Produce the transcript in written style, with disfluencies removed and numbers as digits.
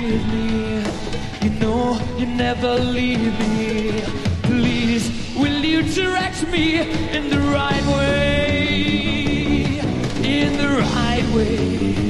with me. You know you never leave me. Please, will you direct me in the right way? In the right way.